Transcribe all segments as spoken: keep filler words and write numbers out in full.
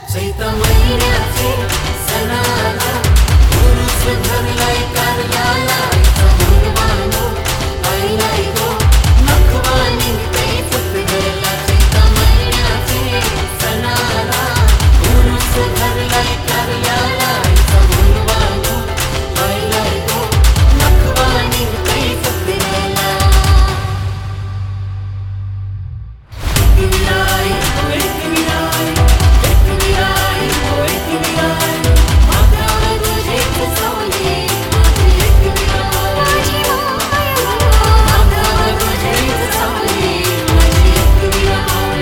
चैत महिन्याचे सणाला उरूस धरलाय कारल्याला मुलबानो आईलाय गो नखवा निघते फुटगरला चैत महिन्याचे सणाला उरूस धरलाय कारल्याला मुलबानो आईलाय गो नखवा निघते फुटगरला विराई एक विराई एक विराई एक विराई माथ्यावर तुझेच सावली माझी एक विराई माथ्यावर तुझेच सावली माझी एक विराई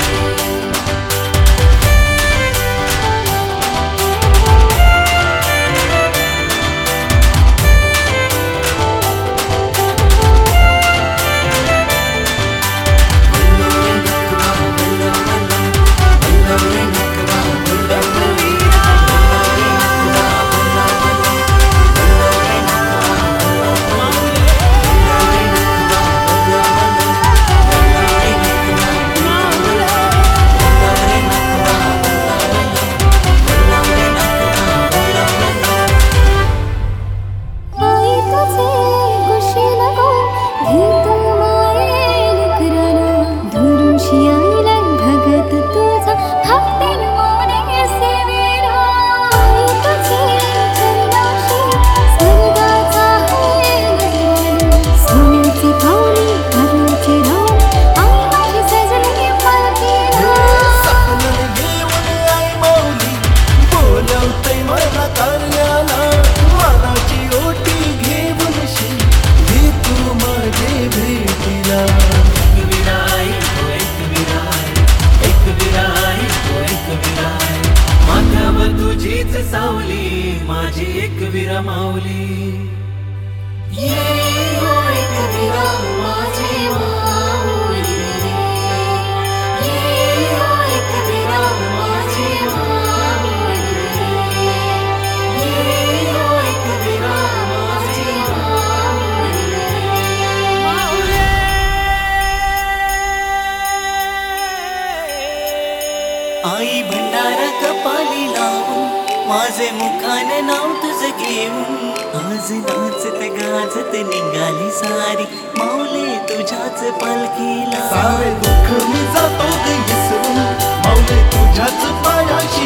सावली माझी एक विरा माऊली ये हो एक विरा माझी माऊली ये हो एक विरा माझी माऊली ये हो एक विरा माझी माऊली आई भंडारा कपाली लावून माझे मुखाने नाव तुझं घेऊन आज नाचत गाजत निघाली सारी माऊले तुझ्याच पालखीला सारे दुःख मी जातो ग विसरून माऊले तुझ्याच पायाशी